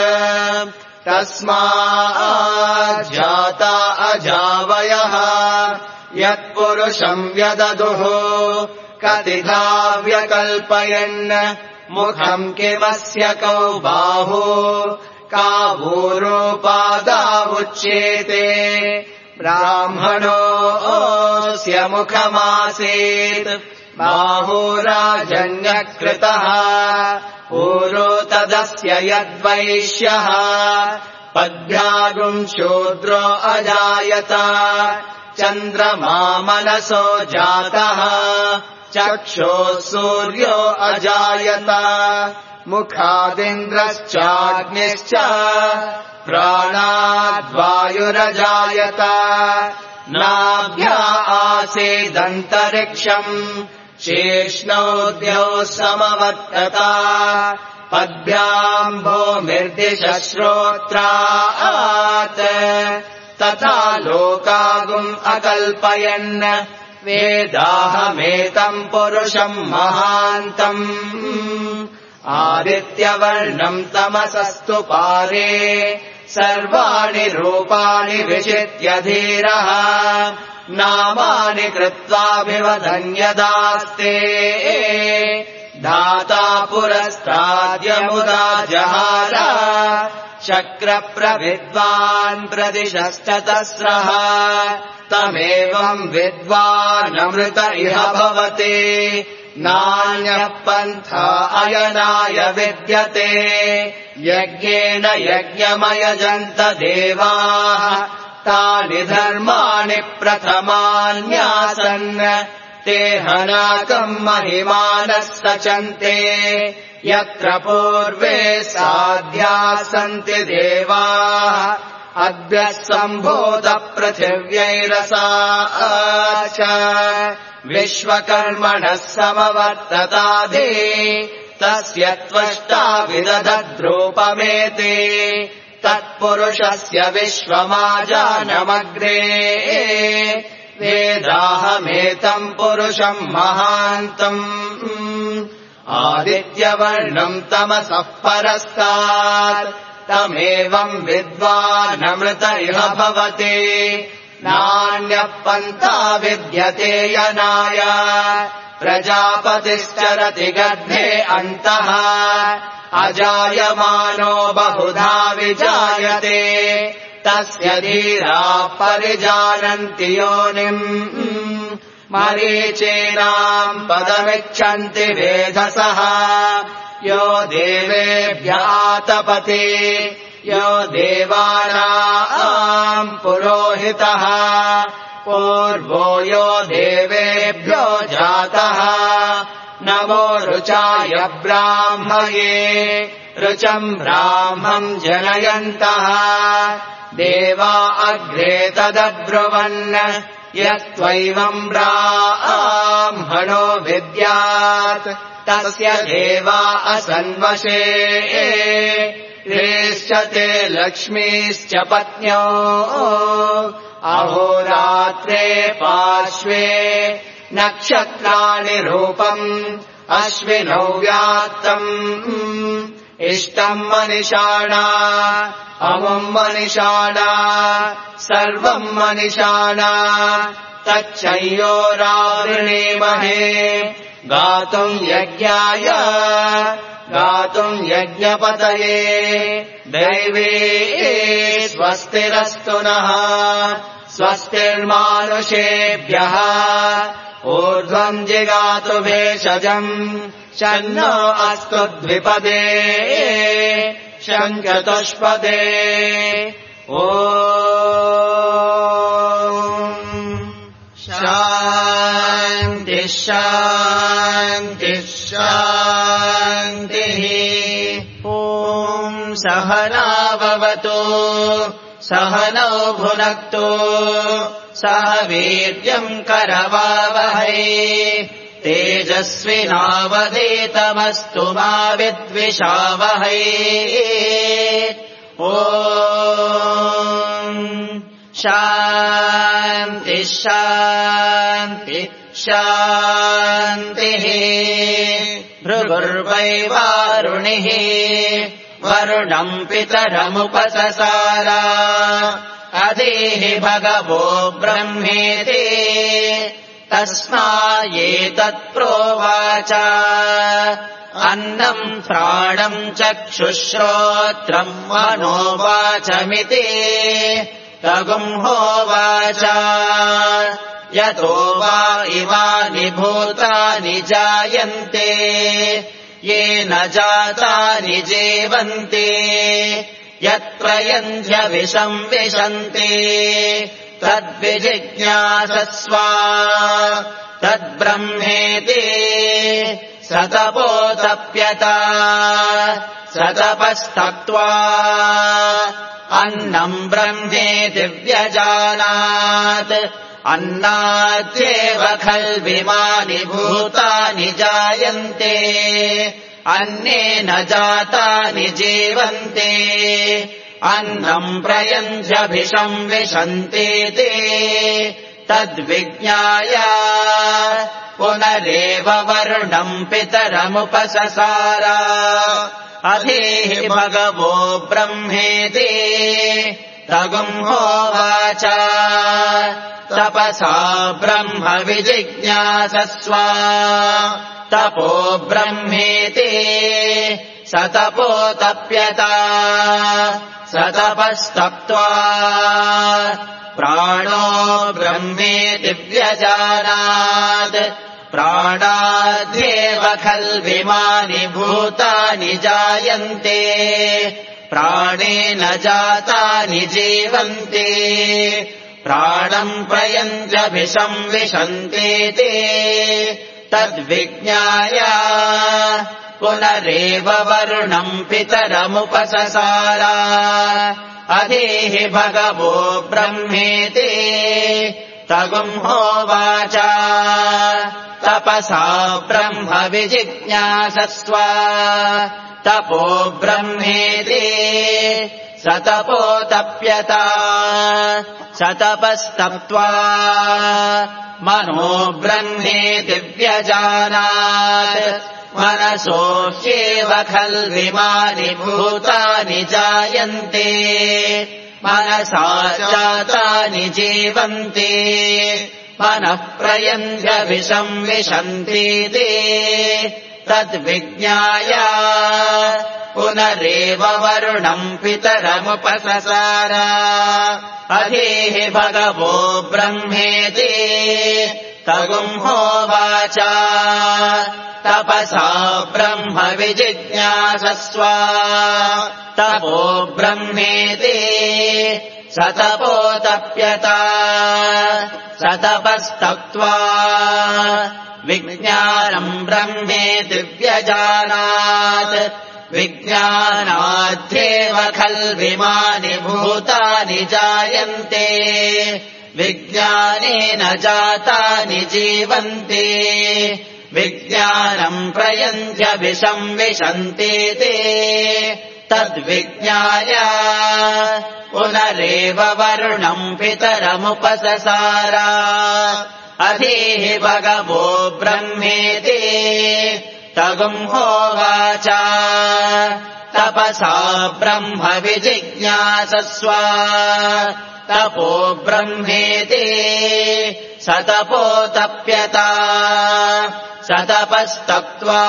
तस्माज्जाता अजावयः यत्पुरुषम् व्यददुः कतिधा व्यकल्पयन् मुखम् किमस्य कौ बाहु कावूरोपादावुच्येते ब्राह्मणोऽस्य मुखमासीत् बाहुराजन्यकृतः पूरो तदस्य यद्वैश्यः पद्भ्यागुम् शूद्रो अजायत चन्द्रमा मनसो जातः चक्षुः सूर्यो अजायत मुखादिन्द्रश्चाग्निश्च प्राणाद्वायुरजायत नाभ्या आसीदन्तरिक्षम् शीर्ष्णोद्यौ समवर्तत पद्भ्याम् भूमिर्दिशश्रोत्रात् तथा लोकागुम् अकल्पयन् वेदाहमेतम् पुरुषम् महान्तम् आदित्यवर्णम् तमसस्तु पारे सर्वाणि रूपाणि विचित्य धीरः नामानि कृत्वाभिवदन्यदास्ते धाता पुरस्ताद्यमुदा जहार शक्रप्रविद्वान् प्रदिशश्चतस्रः तमेवम् विद्वानमृत इह भवति नान्यः पन्था अयनाय विद्यते यज्ञेन यज्ञमयजन्त देवाः तानि धर्माणि प्रथमान्यासन् ते हनाकम् महिमानः सचन्ते यत्र पूर्वे साध्याः सन्ति देवाः अद्भ्यः सम्भूत पृथिव्यैरसा च विश्वकर्मणः समवर्ततादे तस्य त्वष्टा विदधद्रूपमेते तत्पुरुषस्य विश्वमाजानमग्रे वेदाहमेतम् पुरुषम् महान्तम् आदित्यवर्णम् तमसः परस्तात् तमेवम् विद्वानमृत इह भवति नान्यः पन्था विद्यते यनाय प्रजापतिश्चरति गर्भे अन्तः अजायमानो बहुधा विजायते तस्य धीराः परिजानन्ति योनिम् मरीचीनाम् पदमिच्छन्ति वेधसः यो देवेभ्यः तपति यो देवानाम् पुरोहितः पूर्वो यो देवेभ्यो जातः नमो रुचाय ब्राह्मये रुचम् ब्राह्मम् जनयन्तः देवा अग्रे तदब्रुवन् यस्त्वैवम् ब्राह्मणो विद्यात् तस्य देवा असन्वशे ह्रीश्च ते लक्ष्मीश्च पत्न्यो अहोरात्रे पार्श्वे नक्षत्राणि रूपम् अश्विनौ व्यात्तम् इष्टम् मनिषाणा अमुम् मनिषाणा सर्वम् मनिषाणा तच्छयोरावृणीमहे गातुम् यज्ञाय गातुम् यज्ञपतये दैवे स्वस्तिरस्तु नः स्वस्तिर्मानुषेभ्यः ऊर्ध्वम् जिगातु भेषजम् शन्नो अस्तु द्विपदे शङ्खचतुष्पदे ओ शान्तिः शान्तिः शान्तिः ॐ सहना भवतु सहनौ भुनक्तु सह वीर्यम् करवावहै तेजस्विनावधीतमस्तु मा विद्विषावहै ॐ शान्तिः शान्तिः शान्तिः भृगुर्वैवारुणिः वरुणम् पितरमुपससार अधीहि भगवो ब्रह्मेति तस्मायेतत्प्रोवाच अन्नम् प्राणम् चक्षुश्रोत्रम् मनोवाचमिति तगुंहोवाच यतो वा इमानि भूतानि जायन्ते येन जातानि जीवन्ति यत्प्रयन्ध्यविषम् विशन्ति तद्विजिज्ञासस्व तद्ब्रह्मेति स तपोतप्यत स तपस्तप्त्वा अन्नम् ब्रह्मेति व्यजानात् अन्नाद्येव खल्विमानि भूतानि जायन्ते अन्नेन जातानि जीवन्ते अन्नम् प्रयन्ध्यभिषम् विशन्तीति तद्विज्ञाय पुनरेव वरुणम् पितरमुपससार अधीहि भगवो ब्रह्मेति तगुंहोवाच तपसा ब्रह्म विजिज्ञासस्व तपो ब्रह्मेति स तपोतप्यत स तपस्तप्त्वा प्राणो ब्रह्मेति व्यजानात् प्राणाद्येव खल्विमानि भूतानि जायन्ते प्राणेन जातानि जीवन्ते प्राणम् प्रयन्त्यभिसंविशन्ते ते तद्विज्ञाय पुनरेव वरुणम् पितरमुपससार अधीहि भगवो ब्रह्मेति तगुंहोवाच तपसा ब्रह्म विजिज्ञासस्व तपो ब्रह्मेति स तपोतप्यता स तपस्तप्त्वा मनो ब्रह्मेति व्यजानात् मनसो ह्येव खल्विमानि भूतानि जायन्ते मनसा जातानि जीवन्ते मनः प्रयन्त्यभिसंविशन्तीति तद्विज्ञाय पुनरेव वरुणम् पितरमुपससार अधीहि भगवो ब्रह्मेति तगुंहोवाच तपसा ब्रह्म विजिज्ञासस्व तपो ब्रह्मेति स तपोतप्यता स तपस्तप्त्वा विज्ञानम् ब्रह्मेति व्यजानात् विज्ञानाद्येव खल्विमानि भूतानि जायन्ते विज्ञानेन जातानि जीवन्ते विज्ञानम् प्रयन्त्यभिसंविशन्ते ते तद्विज्ञाय पुनरेव वरुणम् पितरमुपससार अधीहि भगवो ब्रह्मेति तगुंहोवाच तपसा ब्रह्म विजिज्ञासस्व तपो ब्रह्मेति स तपोतप्यता स तपस्तप्त्वा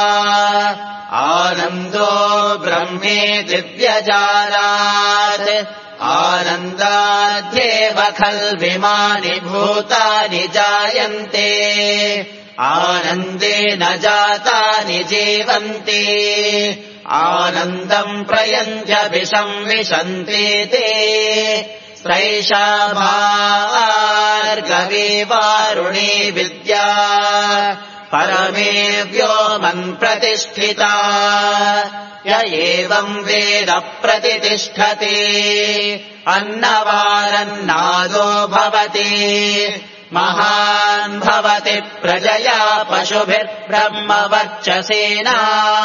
आनन्दो ब्रह्मेति व्यजानात् आनन्दाद्येव खल्विमानि भूतानि जायन्ते आनन्देन जातानि जीवन्ते आनन्दम् प्रयन्त्यभिसंविशन्ते ते सैषा भार्गवी वारुणी विद्या परमे व्योमन् प्रतिष्ठिता य एवम् वेद प्रतितिष्ठति अन्नवारन्नादो भवति महान् भवति प्रजया पशुभिर्ब्रह्मवर्चसेना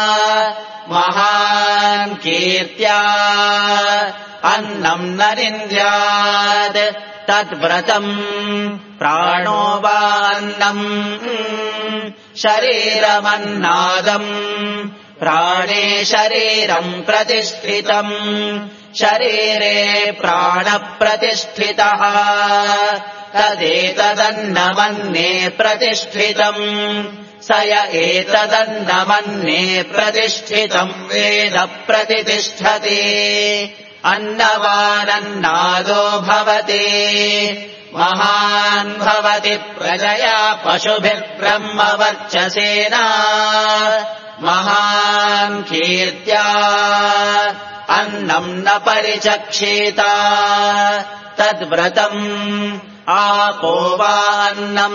महान् कीर्त्या अन्नम् न निन्द्यात् तद्व्रतम् प्राणो वान्नम् शरीरमन्नादम् प्राणे शरीरम् प्रतिष्ठितम् शरीरे प्राणप्रतिष्ठितः तदेतदन्नमन्ये प्रतिष्ठितम् स य एतदन्नमन्ये प्रतिष्ठितम् वेद प्रतितिष्ठति अन्नवानन्नादो भवति महान् भवति प्रजया पशुभिर्ब्रह्मवर्चसेना महान् कीर्त्या अन्नम् न परिचक्षेत तद्व्रतम् आपो वान्नम्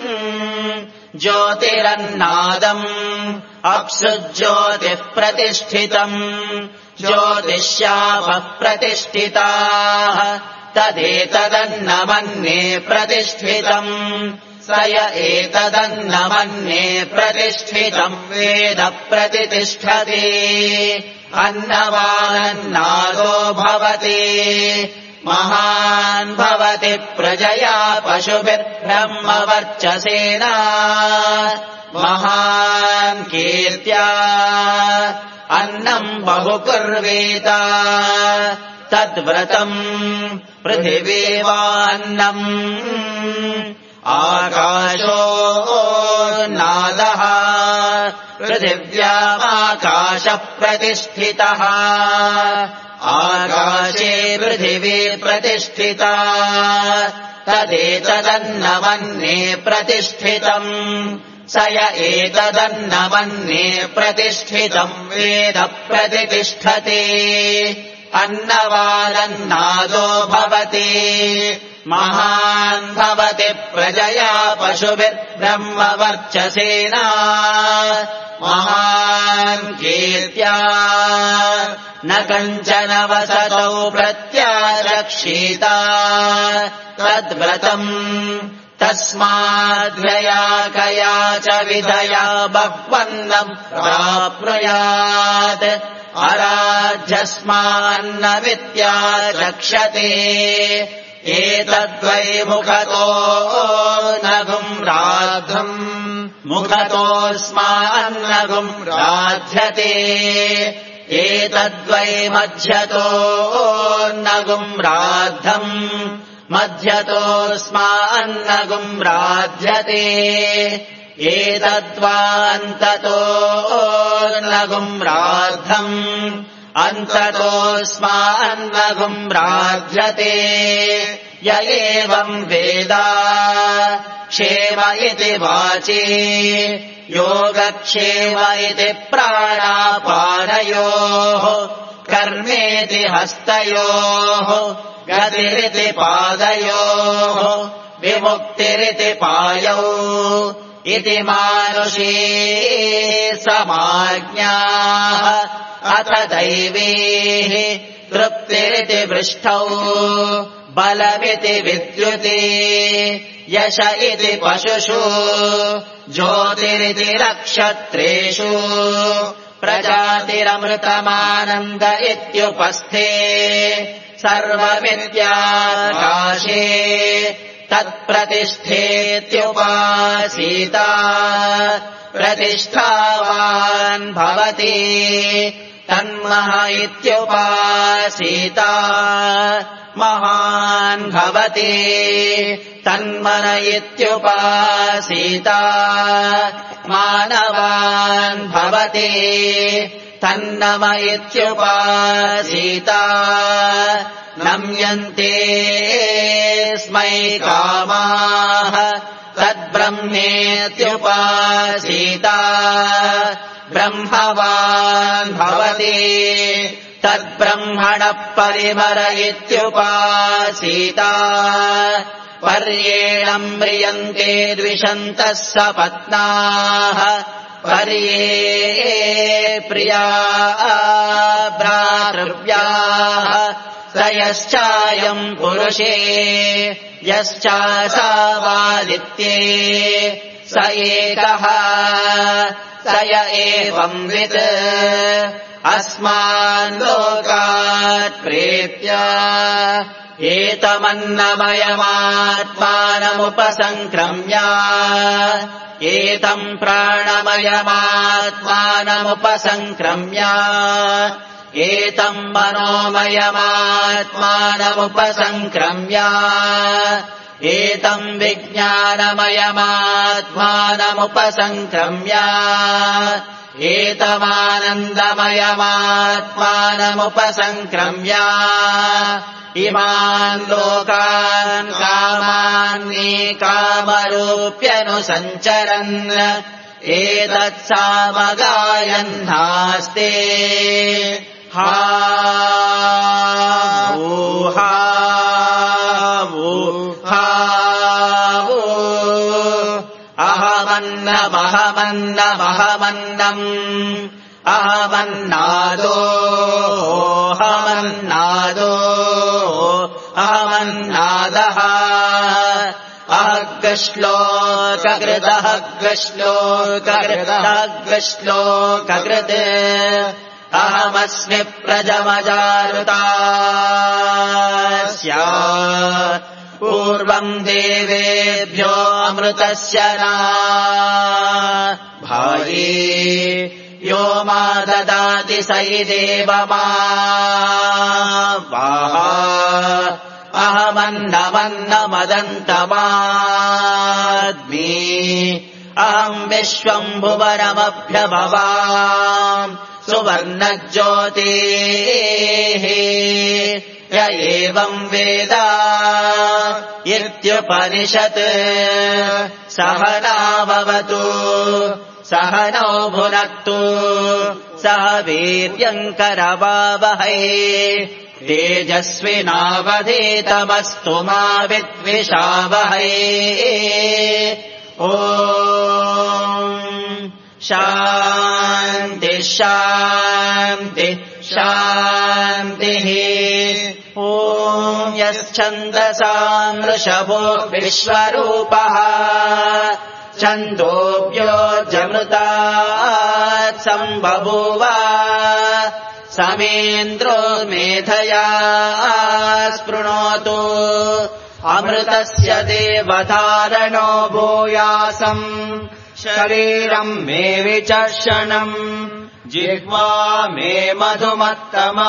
ज्योतिरन्नादम् अप्सुज्योतिः प्रतिष्ठितम् ज्योतिष्यावः प्रतिष्ठिताः तदेतदन्नमन्ये प्रतिष्ठितम् स य एतदन्नमन्ये प्रतिष्ठितम् वेद प्रतितिष्ठति अन्नवानन्नादो भवति महान् भवति प्रजया पशुभिर्ब्रह्मवर्चसेना महान् कीर्त्या अन्नम् बहुकुर्वेत तद्व्रतम् पृथिवीवान्नम् आकाशो नादः पृथिव्यामाकाशः प्रतिष्ठितः आकाशे पृथिवी प्रतिष्ठिता तदेतदन्न मन्ये प्रतिष्ठितम् स य एतदन्न मन्ये प्रतिष्ठितम् वेद प्रतिष्ठते अन्नवादन्नादो भवति महान् भवति प्रजया पशुभिर्ब्रह्मवर्चसेना महान् कीर्त्या न कञ्चन वसतौ प्रत्यारक्षीता तद्व्रतम् तस्माद्व्यया कया च विधया बह्वन्नम् प्राप्नुयात् अराध्यस्मान्न विद्याचक्षते एतद्वै मुखतो नगुम् राद्धम् मुखतोऽस्मान्नगुम् राध्यते एतद्वै मध्यतो नगुम् राद्धम् मध्यतोऽस्मान्नगुम् राध्यते एतद्वान्ततो नगुम् राद्धम् अन्ततोऽस्मान्नगुम् राध्यते य एवम् वेद क्षेम इति वाचि योगक्षेम इति प्राणापानयोः कर्मेति हस्तयोः गतिरिति पादयोः विमुक्तिरिति पायौ इति मानुषी समाज्ञाः अथ दैवीः तृप्तिरिति वृष्टौ बलमिति विद्युति यश इति पशुषु ज्योतिरिति नक्षत्रेषु प्रजातिरमृतमानन्द इत्युपस्थे सर्वमित्याकाशे तत्प्रतिष्ठेत्युपासीता प्रतिष्ठावान् भवति तन्मह इत्युपासीता महान् भवति तन्मन इत्युपासीता मानवान् भवति तन्नम इत्युपासीता नम्यन्ते स्मै कामाः तद्ब्रह्मेत्युपासीता ब्रह्मवान् भवति तद्ब्रह्मणः परिमर इत्युपासीता पर्येणम् म्रियन्ते द्विषन्तः सपत्नाः पर्ये प्रिया भ्रातृव्याः स यश्चायम् पुरुषे यश्चासावादित्ये स एकः स य एवंवित् अस्मान् लोकात् प्रेत्य एतमन्नमयमात्मानमुपसङ्क्रम्य एतम् प्राणमयमात्मानमुपसङ्क्रम्य एतम् मनोमयमात्मानमुपसङ्क्रम्य एतम् विज्ञानमयमात्मानमुपसङ्क्रम्य एतमानन्दमयमात्मानमुपसङ्क्रम्य इमान् लोकान् कामान्ये कामरूप्यनुसञ्चरन् एतत्सामगायन्नास्ते हा ऊहा ऊहा अहमन्नमहमन्नमहमन्नम् अहमन्नादो अहमन्नादो अहमन्नादः अहग्श्लोककृतः ग्श्लोककृतः अहमस्मि प्रजमजारुतास्य पूर्वम् देवेभ्यो अमृतस्य ना भाये यो मा ददाति स हि देवमा वाहा अहमन्नमन्नमदन्तमाद्मि अहम् विश्वम् भुवनमभ्यभवाम् सुवर्णज्योतिः य एवम् वेद इत्युपनिषत् सहनाववतु सहनौ भुनक्तु सह वीर्यङ्करवावहै तेजस्विनावधीतमस्तु मा विद्विषावहै ॐ शान्ति शान्ति शान्तिः ॐ यश्छन्दसाम् वृषभो विश्वरूपः छन्दोऽप्योऽजमृतात् सम्बभूव समेन्द्रो मेधया स्पृणोतु अमृतस्य देवधारणो भूयासम् शरीरम् मे विचर्षणम् जिह्वा मे मधुमत्तमा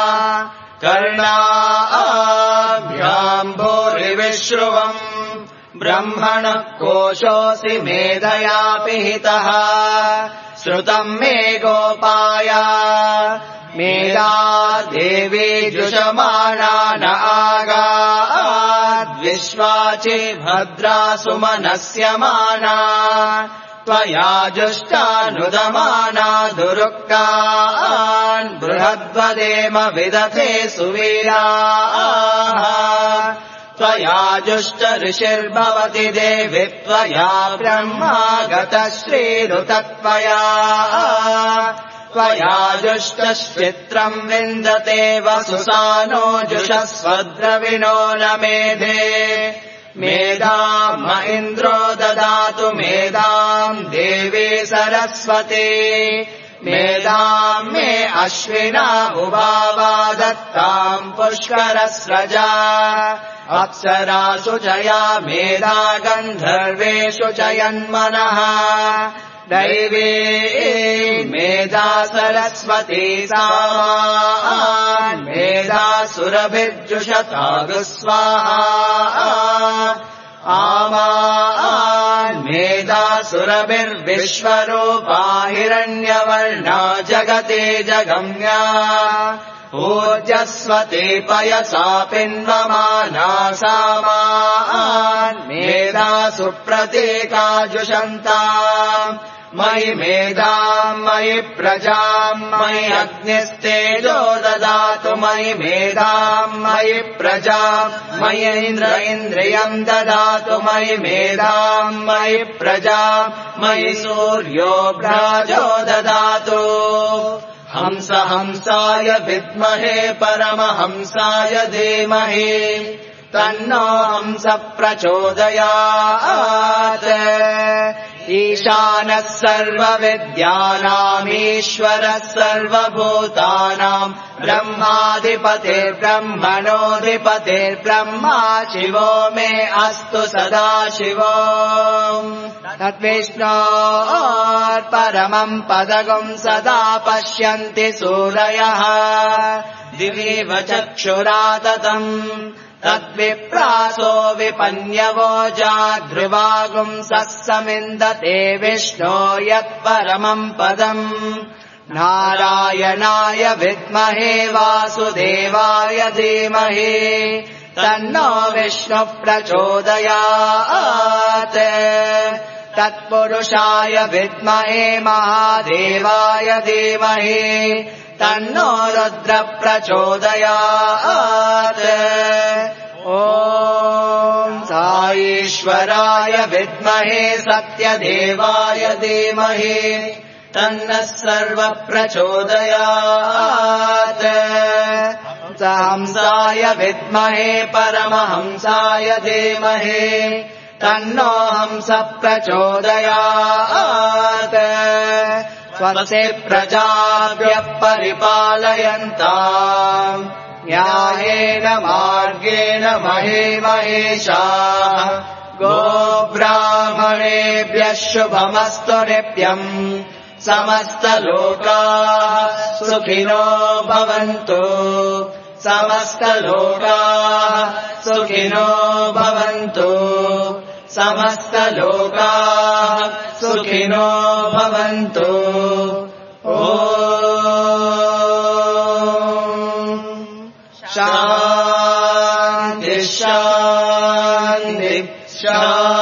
कर्णाभ्याम् भूरिविश्रुवम् ब्रह्मणः कोशोऽसि मेधया पिहितः श्रुतम् मे गोपाय मेधा देवी जुषमाणा न आगाद्विश्वाचि भद्रा सुमनस्यमाना त्वया जुष्टानुदमाना दुरुक्तान् बृहद्वदेम विदथे सुवीराः त्वया जुष्ट ऋषिर्भवति देवि त्वया ब्रह्मा गतः श्रीरुतत्वया त्वया जुष्टश्चित्रम् विन्दते वसुसानो जुषस्वद्रविणो न मेधे मेधाम् म इन्द्रो ददातु मेधाम् देवी सरस्वती मेधाम् मे अश्विना उभावा दत्ताम् पुष्करस्रजा अप्सरासु च या मेधा गन्धर्वेषु च यन्मनः दैवी मेधा सरस्वती सामान् मेधा सुरभिर्जुषतागु स्वाहा आमान् मेधा सुरभिर्विश्वरूपा हिरण्यवर्णा जगते जगम्या ऊर्जस्वती पयसा पिन्वमाना सामान् मेधा सुप्रतीका जुषन्ताम् मयि मेधाम् मयि प्रजाम् मयि अग्निस्तेजो ददातु मयि मेधाम् मयि प्रजाम् मयि इन्द्र इन्द्रियम् ददातु मयि मेधाम् मयि प्रजाम् मयि सूर्यो भ्राजो ददातु हंस हंसाय विद्महे परमहंसाय धीमहि तन्नो हंस प्रचोदयात् ईशानः सर्वविद्यानामीश्वरः सर्वभूतानाम् ब्रह्माधिपतिर्ब्रह्मणोऽधिपतिर्ब्रह्मा शिवो मे अस्तु सदा शिवो तद्विष्णोर्परमम् पदगम् सदा पश्यन्ति सूरयः दिवीव चक्षुराततम् तद्विप्रासो विपन्यवो जाध्रुवागुंसः समिन्दते विष्णो यत्परमम् पदम् नारायणाय विद्महे वासुदेवाय धीमहि तन्नो विष्णुः प्रचोदयात् तत्पुरुषाय विद्महे महादेवाय धीमहि तन्नो रुद्र प्रचोदयात् ॐ साईश्वराय विद्महे सत्यदेवाय धीमहि तन्नः सर्व प्रचोदयात् हंसाय विद्महे परमहंसाय धीमहि तन्नो हंस प्रचोदयात् स्वस्ति प्रजाभ्यः परिपालयन्ताम् न्यायेन मार्गेण महीमहेशाः गोब्राह्मणेभ्यः शुभमस्तु नित्यम् समस्तलोकाः सुखिनो भवन्तु समस्तलोकाः सुखिनो भवन्तु समस्तलोकाः सुखिनो भवन्तु। ॐ शान्ति शान्ति शान्ति।